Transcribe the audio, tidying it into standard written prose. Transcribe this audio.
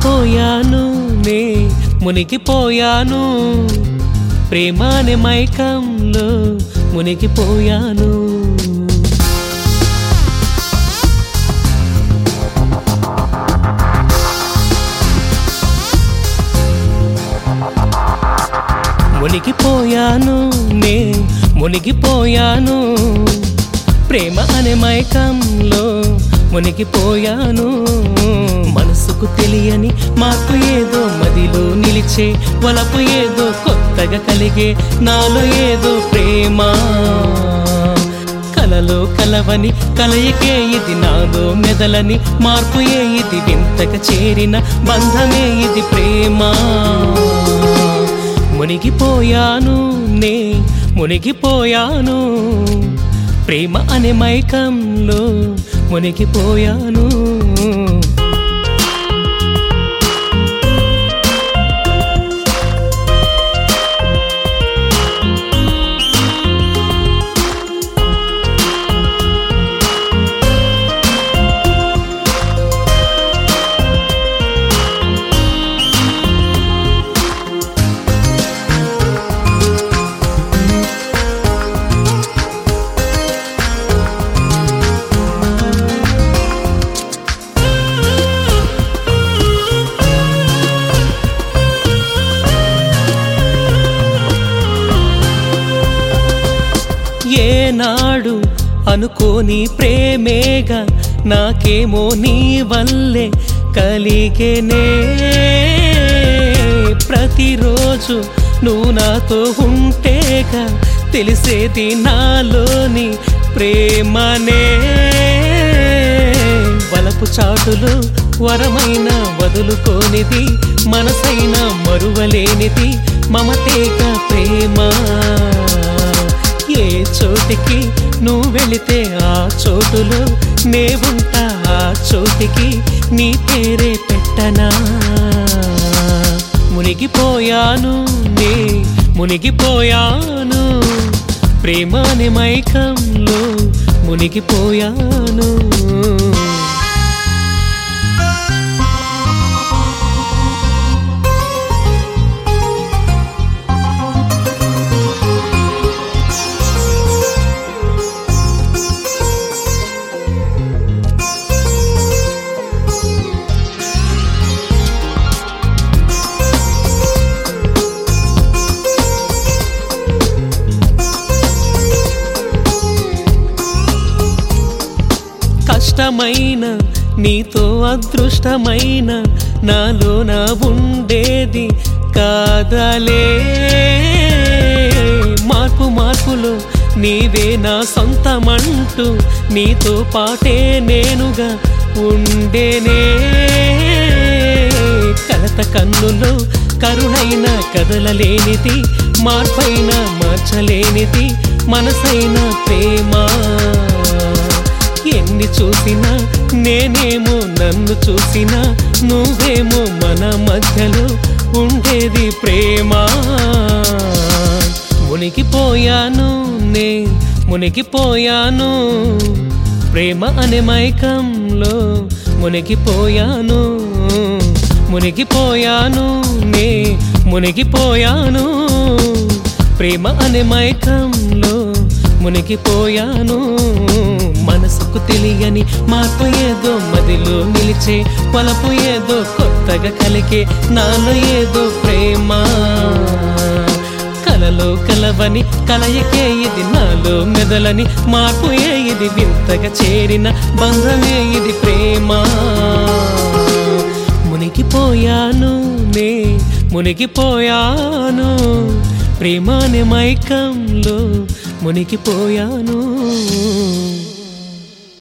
మునిగిపోయాను నే మునిగిపోయాను ప్రేమ అనే మైకంలో మునిగిపోయాను. మునిగిపోయాను నే మునిగిపోయాను ప్రేమ అనే మైకంలో మునిగిపోయాను. మనసుకు తెలియని మార్పు ఏదో మదిలో నిలిచే వలపు ఏదో కొత్తగా కలిగే నాలో ఏదో ప్రేమ. కలలో కలవని కలయికే ఇది నాలో మెదలని మార్పు ఏ ఇది వింతగా చేరిన బంధమే ఇది ప్రేమ. మునిగిపోయాను నే మునిగిపోయాను ప్రేమ అనే మైకంలో మునిగిపోయాను. ఏనాడు అనుకోని ప్రేమేగా నాకేమో నీ వల్లే కలిగేనే. ప్రతిరోజు నువ్వు నాతో ఉంటేగా తెలిసేది నాలోని ప్రేమనే. వలపు చాటులు వరమైన వదులుకోనిది మనసైన మరువలేనిది మమతేగా ప్రేమ. ఏ చోటికి నువ్వు వెళితే ఆ చోటులో నే ఉంటా, ఆ చోటికి నీ పేరే పెట్టనా. మునిగిపోయాను నే మునిగిపోయాను ప్రేమ అనే మైకంలో మునిగిపోయాను. కష్టమైన నీతో అదృష్టమైన నాలో నా ఉండేది కాదలే. మార్పు మార్పులో నీవే నా సొంతమంటూ నీతో పాటే నేనుగా ఉండేనే. కలత కన్నులో కరుణైన కదలలేనిది మార్పైన మార్చలేనిది మనసైన ప్రేమ. ఎన్ని చూసినా నేనేమో నన్ను చూసినా నువ్వేమో మన మధ్యలో ఉండేది ప్రేమ. మునిగిపోయాను నే మునిగిపోయాను ప్రేమ అనే మైకంలో మునిగిపోయాను. మునిగిపోయాను నే మునిగిపోయాను ప్రేమ అనే మైకంలో మునిగిపోయాను. మనసుకు తెలియని మార్పు ఏదో మదిలో నిలిచే వలపు ఏదో కొత్తగా కలిగే నాలో ఏదో ప్రేమ. కలలో కలవని కలయికే ఇది నాలో మెదలని మార్పు ఏ ఇది వింతగా చేరిన బంధమే ఇది ప్రేమ. మునిగిపోయాను నే మునిగిపోయాను ప్రేమ అనే మైకంలో మునిగిపోయాను.